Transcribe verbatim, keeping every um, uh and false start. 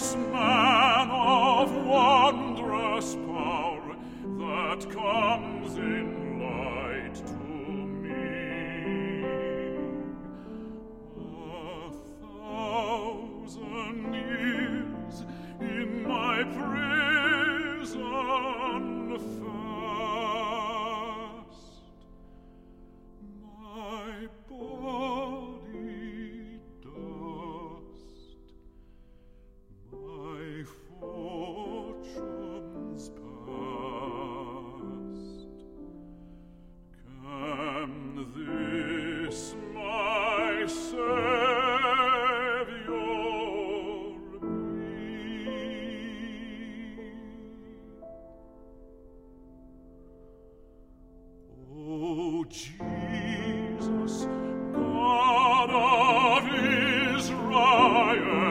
this man of wondrous power that comes in light to me. A thousand years in my prison fast, my body dust, my fortunes past. Can this my Saviour be? O Jesus, God of Israel,